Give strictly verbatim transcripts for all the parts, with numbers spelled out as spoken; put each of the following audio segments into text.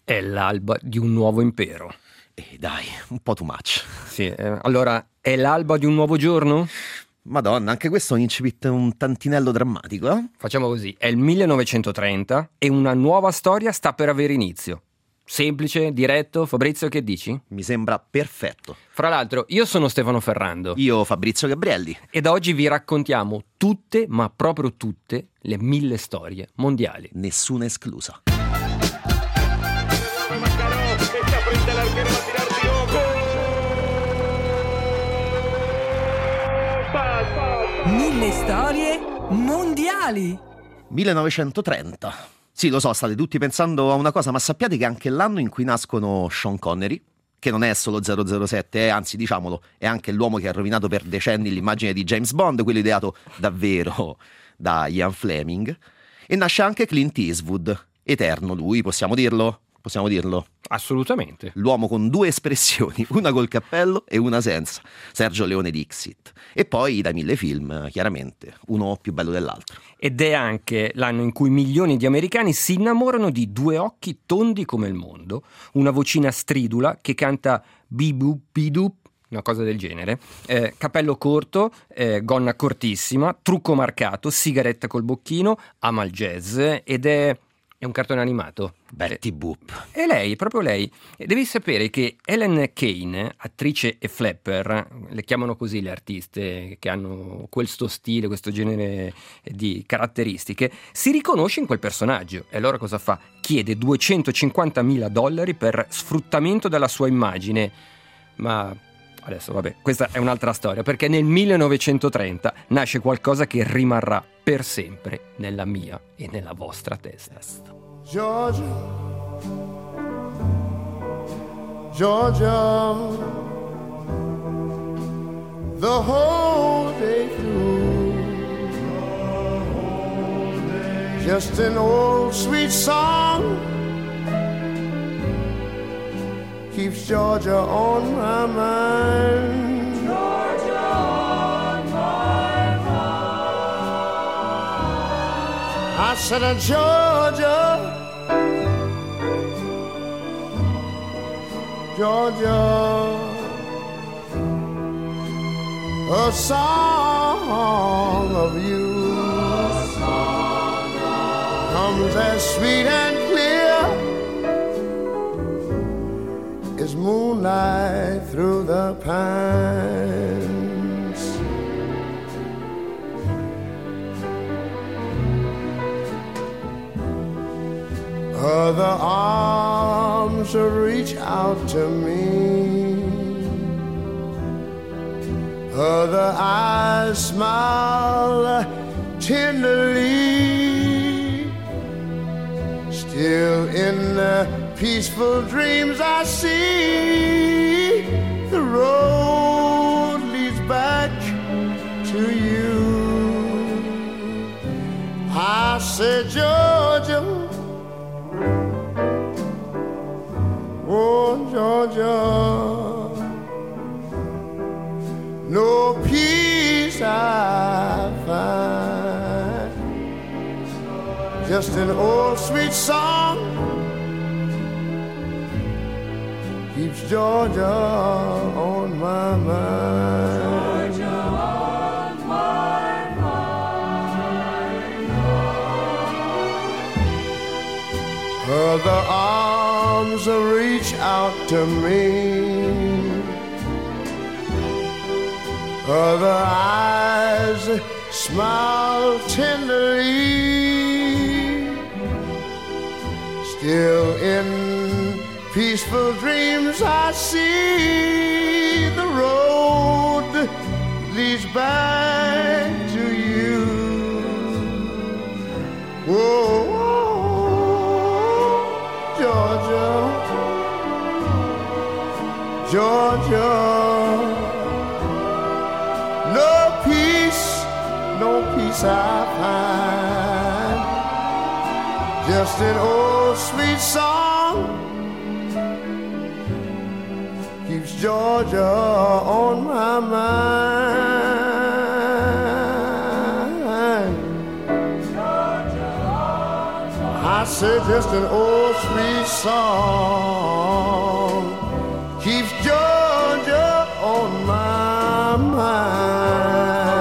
È l'alba di un nuovo impero. Eh dai, un po' too much. Sì, eh, allora, è l'alba di un nuovo giorno? Madonna, anche questo è un incipit un tantinello drammatico, eh? Facciamo così, è il millenovecentotrenta e una nuova storia sta per avere inizio. Semplice, diretto, Fabrizio, che dici? Mi sembra perfetto. Fra l'altro, io sono Stefano Ferrando. Io Fabrizio Gabrielli. E da oggi vi raccontiamo tutte, ma proprio tutte, le mille storie mondiali. Nessuna esclusa. Mille storie mondiali. millenovecentotrenta. Sì, lo so, state tutti pensando a una cosa, ma sappiate che è anche l'anno in cui nascono Sean Connery, che non è solo zero zero sette, eh, anzi, diciamolo, è anche l'uomo che ha rovinato per decenni l'immagine di James Bond, quello ideato davvero da Ian Fleming. E nasce anche Clint Eastwood, eterno lui, possiamo dirlo? Possiamo dirlo? Assolutamente. L'uomo con due espressioni, una col cappello e una senza, Sergio Leone Dixit. E poi dai mille film, chiaramente, uno più bello dell'altro. Ed è anche l'anno in cui milioni di americani si innamorano di due occhi tondi come il mondo, una vocina stridula che canta bibu bidu, una cosa del genere, eh, capello corto, eh, gonna cortissima, trucco marcato, sigaretta col bocchino, ama il jazz ed è... È un cartone animato. Betty Boop. E lei, proprio lei. E devi sapere che Helen Kane, attrice e flapper, le chiamano così le artiste che hanno questo stile, questo genere di caratteristiche, si riconosce in quel personaggio. E allora cosa fa? Chiede duecentocinquantamila dollari per sfruttamento della sua immagine. Ma... adesso, vabbè, questa è un'altra storia, perché nel millenovecentotrenta nasce qualcosa che rimarrà per sempre nella mia e nella vostra testa. Georgia, Georgia, the whole day through, just an old sweet song keeps Georgia on my mind. Georgia on my mind. I said, uh, Georgia, Georgia, a song of you, a song of comes as sweet and clear as moonlight through the pines. Other arms reach out to me, other eyes smile tenderly. Still in the peaceful dreams I see, the road leads back to you. I said, Georgia, oh Georgia, no peace I find, just an old sweet song keeps Georgia on my mind. Georgia on my mind. Other arms reach out to me, other eyes smile tenderly. Still in peaceful dreams I see, the road leads back to you. Whoa, whoa, Georgia, Georgia, no peace, no peace I find, just an old sweet song keeps Georgia on my mind. Georgia on my mind. I say just an old sweet song keeps Georgia on my mind.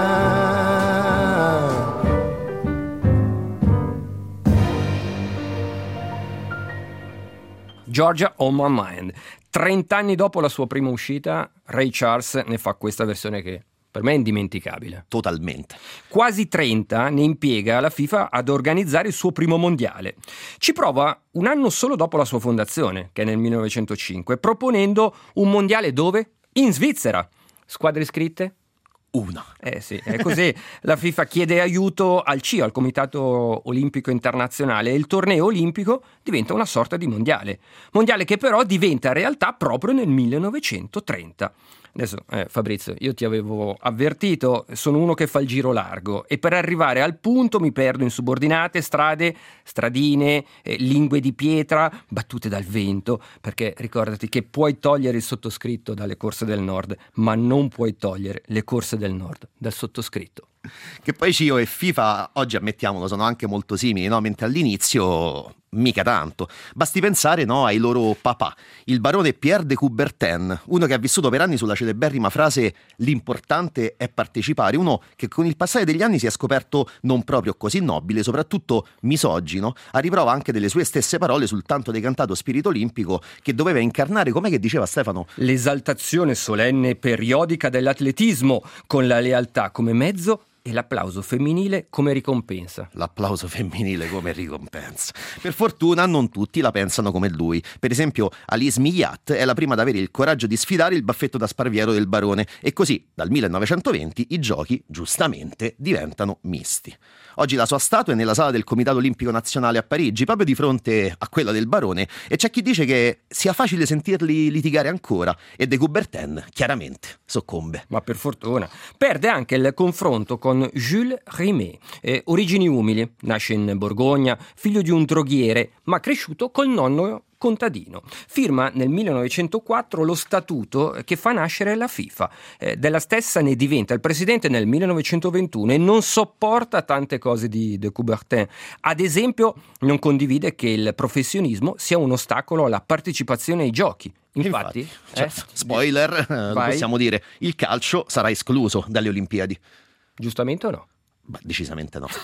Georgia on my mind. Trent'anni dopo la sua prima uscita, Ray Charles ne fa questa versione che per me è indimenticabile. Totalmente. Quasi trenta ne impiega la FIFA ad organizzare il suo primo mondiale. Ci prova un anno solo dopo la sua fondazione, che è nel millenovecentocinque, proponendo un mondiale dove? In Svizzera. Squadre iscritte? Una. Eh sì, è così. La FIFA chiede aiuto al C I O, al Comitato Olimpico Internazionale, e il torneo olimpico diventa una sorta di mondiale. Mondiale che però diventa realtà proprio nel millenovecentotrenta. Adesso, eh, Fabrizio, io ti avevo avvertito, sono uno che fa il giro largo e per arrivare al punto mi perdo in subordinate, strade, stradine, eh, lingue di pietra, battute dal vento, perché ricordati che puoi togliere il sottoscritto dalle corse del nord, ma non puoi togliere le corse del nord dal sottoscritto. Che poi C I O e FIFA, oggi ammettiamolo, sono anche molto simili, no? Mentre all'inizio mica tanto. Basti pensare, no, ai loro papà, il barone Pierre de Coubertin, uno che ha vissuto per anni sulla celeberrima frase «l'importante è partecipare», uno che con il passare degli anni si è scoperto non proprio così nobile, soprattutto misogino, a riprova anche delle sue stesse parole sul tanto decantato spirito olimpico che doveva incarnare, com'è che diceva Stefano? L'esaltazione solenne e periodica dell'atletismo, con la lealtà come mezzo e l'applauso femminile come ricompensa. L'applauso femminile come ricompensa. Per fortuna non tutti la pensano come lui. Per esempio Alice Millat è la prima ad avere il coraggio di sfidare il baffetto da sparviero del barone e così dal millenovecentoventi i giochi giustamente diventano misti. Oggi la sua statua è nella sala del Comitato Olimpico Nazionale a Parigi, proprio di fronte a quella del barone, e c'è chi dice che sia facile sentirli litigare ancora, e de Coubertin chiaramente soccombe. Ma per fortuna. Perde anche il confronto con Jules Rimet, eh, origini umili, nasce in Borgogna, figlio di un droghiere, ma cresciuto col nonno contadino. Firma nel millenovecentoquattro lo statuto che fa nascere la FIFA. Eh, della stessa ne diventa il presidente nel millenovecentoventuno e non sopporta tante cose di de Coubertin. Ad esempio, non condivide che il professionismo sia un ostacolo alla partecipazione ai giochi. Infatti, Infatti certo, eh, spoiler, eh, lo possiamo dire, il calcio sarà escluso dalle Olimpiadi. Giustamente o no? Beh, decisamente no.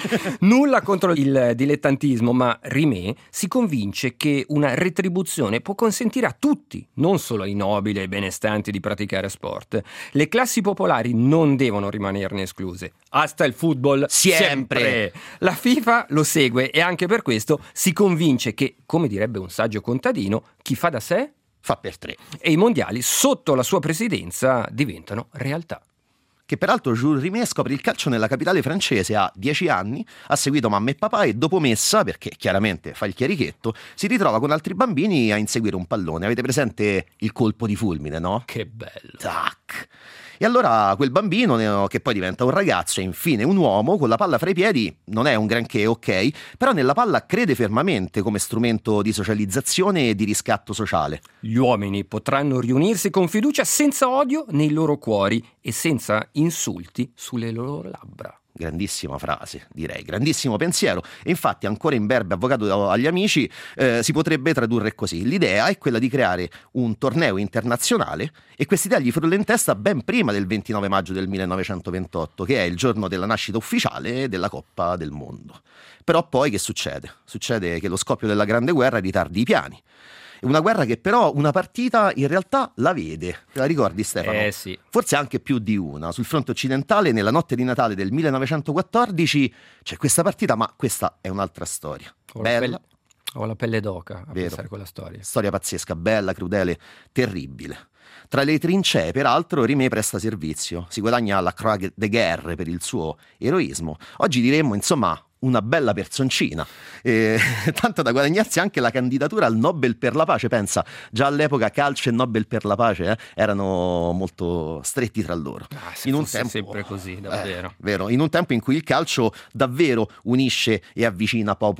Nulla contro il dilettantismo, ma Rimet si convince che una retribuzione può consentire a tutti, non solo ai nobili e benestanti, di praticare sport. Le classi popolari non devono rimanerne escluse. Hasta il football sempre. La FIFA lo segue e anche per questo si convince che, come direbbe un saggio contadino, chi fa da sé fa per tre. E i mondiali sotto la sua presidenza diventano realtà. Che peraltro Jules Rimet scopre il calcio nella capitale francese a dieci anni, ha seguito mamma e papà e dopo messa, perché chiaramente fa il chierichetto, si ritrova con altri bambini a inseguire un pallone. Avete presente il colpo di fulmine, no? Che bello! Tac! E allora quel bambino, che poi diventa un ragazzo e infine un uomo, con la palla fra i piedi, non è un granché, ok, però nella palla crede fermamente come strumento di socializzazione e di riscatto sociale. Gli uomini potranno riunirsi con fiducia senza odio nei loro cuori e senza insulti sulle loro labbra. Grandissima frase, direi, grandissimo pensiero. E infatti ancora in berbe avvocato agli amici eh, si potrebbe tradurre così: l'idea è quella di creare un torneo internazionale, e quest'idea gli frulla in testa ben prima del ventinove maggio del millenovecentoventotto, che è il giorno della nascita ufficiale della Coppa del Mondo. Però poi che succede? Succede che lo scoppio della Grande Guerra ritardi i piani. Una guerra che però una partita in realtà la vede. Te la ricordi, Stefano? Eh sì. Forse anche più di una. Sul fronte occidentale, nella notte di Natale del millenovecentoquattordici, c'è questa partita, ma questa è un'altra storia. Ho Bella. la pelle, ho la pelle d'oca a Vero. pensare a quella storia. Storia pazzesca, bella, crudele, terribile. Tra le trincee, peraltro, Rimet presta servizio. Si guadagna la Croix de Guerre per il suo eroismo. Oggi diremmo, insomma, una bella personcina, eh, tanto da guadagnarsi anche la candidatura al Nobel per la pace. Pensa, già all'epoca calcio e Nobel per la pace eh, erano molto stretti tra loro. Ah, se in un fosse tempo, sempre così, davvero. Eh, vero, in un tempo in cui il calcio davvero unisce e avvicina popoli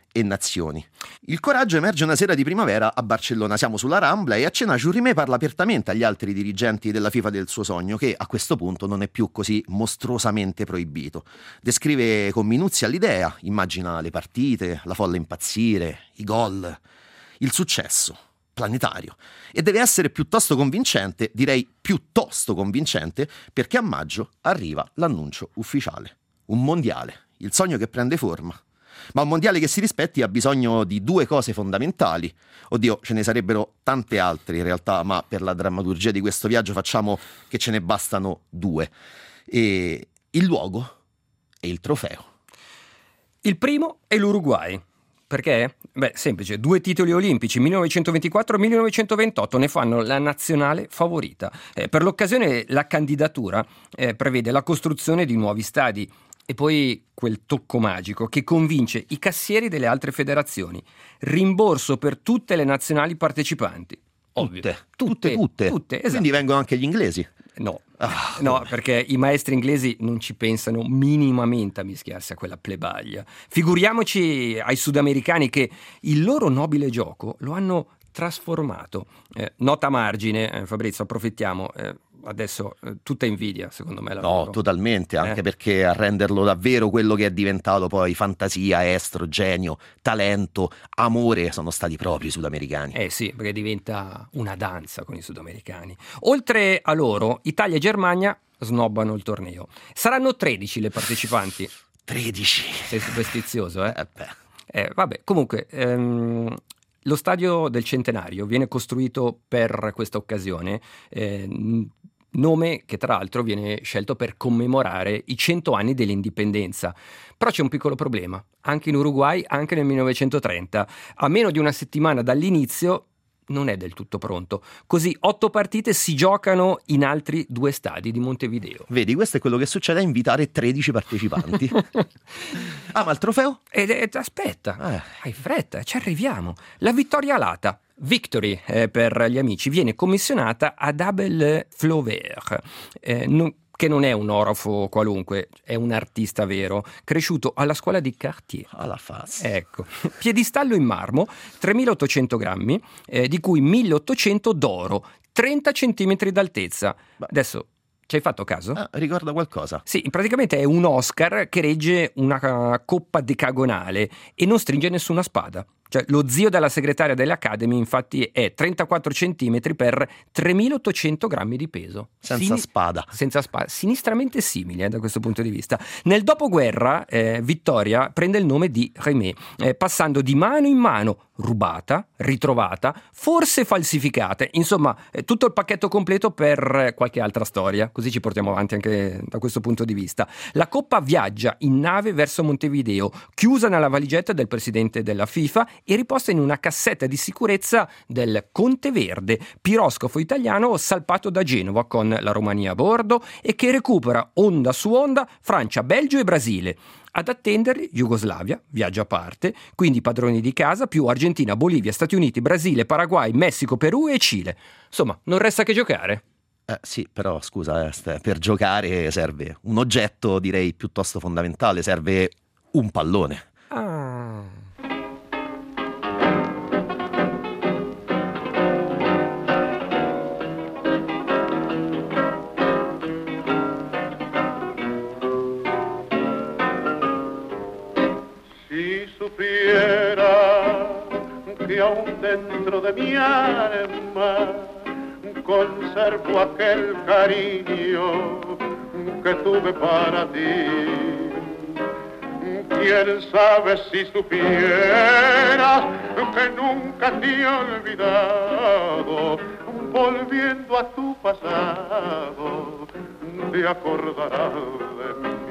e nazioni. Il coraggio emerge una sera di primavera a Barcellona, siamo sulla Rambla e a cena Jaurimè parla apertamente agli altri dirigenti della FIFA del suo sogno, che a questo punto non è più così mostruosamente proibito. Descrive con minuzia l'idea, immagina le partite, la folla impazzire, i gol, il successo planetario, e deve essere piuttosto convincente, direi piuttosto convincente, perché a maggio arriva l'annuncio ufficiale. Un mondiale, il sogno che prende forma. Ma un mondiale che si rispetti ha bisogno di due cose fondamentali. Oddio, ce ne sarebbero tante altre in realtà, ma per la drammaturgia di questo viaggio facciamo che ce ne bastano due. E il luogo e il trofeo. Il primo è l'Uruguay. Perché? Beh, semplice, due titoli olimpici, millenovecentoventiquattro e millenovecentoventotto, ne fanno la nazionale favorita. Eh, per l'occasione la candidatura eh, prevede la costruzione di nuovi stadi e poi quel tocco magico che convince i cassieri delle altre federazioni. Rimborso per tutte le nazionali partecipanti. Ovvio. Tutte, tutte, tutte. tutte esatto. Quindi vengono anche gli inglesi. No, Ah, no, perché i maestri inglesi non ci pensano minimamente a mischiarsi a quella plebaglia. Figuriamoci ai sudamericani che il loro nobile gioco lo hanno trasformato. Eh, nota a margine, eh, Fabrizio, approfittiamo. Eh, adesso eh, tutta invidia, secondo me. La no, loro. totalmente, anche Eh. perché a renderlo davvero quello che è diventato poi fantasia, estro, genio, talento, amore, sono stati proprio i sudamericani. Eh sì, perché diventa una danza con i sudamericani. Oltre a loro, Italia e Germania snobbano il torneo. Saranno tredici le partecipanti. tredici. Sei superstizioso, eh? Eh beh. Eh, vabbè, comunque, ehm, lo stadio del Centenario viene costruito per questa occasione, eh, nome che tra l'altro viene scelto per commemorare i cento anni dell'indipendenza. Però c'è un piccolo problema, anche in Uruguay, anche nel millenovecentotrenta, a meno di una settimana dall'inizio non è del tutto pronto. Così otto partite si giocano in altri due stadi di Montevideo. Vedi, questo è quello che succede a invitare tredici partecipanti. Ah, ma il trofeo? Ed, ed aspetta, Eh. hai fretta, ci arriviamo. La vittoria alata, Victory eh, per gli amici, viene commissionata ad Abel Flaubert, eh, non- che non è un orafo qualunque, è un artista vero, cresciuto alla scuola di Cartier. Alla faccia. Ecco, piedistallo in marmo, tremilaottocento grammi, eh, di cui milleottocento d'oro, trenta centimetri d'altezza. Beh. Adesso, ci hai fatto caso? Ah, ricorda qualcosa? Sì, praticamente è un Oscar che regge una uh, coppa decagonale e non stringe nessuna spada. Cioè, lo zio della segretaria dell'Academy, infatti, è trentaquattro centimetri per tremilaottocento grammi di peso. Senza Sini- spada. Senza spada, sinistramente simile eh, da questo punto di vista. Nel dopoguerra, eh, Vittoria prende il nome di Remé, eh, passando di mano in mano, rubata, ritrovata, forse falsificata. Insomma, eh, tutto il pacchetto completo per eh, qualche altra storia. Così ci portiamo avanti anche da questo punto di vista. La coppa viaggia in nave verso Montevideo, chiusa nella valigetta del presidente della FIFA e riposta in una cassetta di sicurezza del Conte Verde, piroscafo italiano salpato da Genova con la Romania a bordo e che recupera onda su onda Francia, Belgio e Brasile. Ad attenderli Jugoslavia, viaggio a parte, quindi padroni di casa, più Argentina, Bolivia, Stati Uniti, Brasile, Paraguay, Messico, Perù e Cile. Insomma, non resta che giocare. Eh, sì, però scusa, eh, Ste, per giocare serve un oggetto, direi, piuttosto fondamentale, serve un pallone. Ah... Si supiera que aún dentro de mi alma conservo aquel cariño que tuve para ti. Quién sabe si supieras que nunca te he olvidado, volviendo a tu pasado, te acordarás de mí.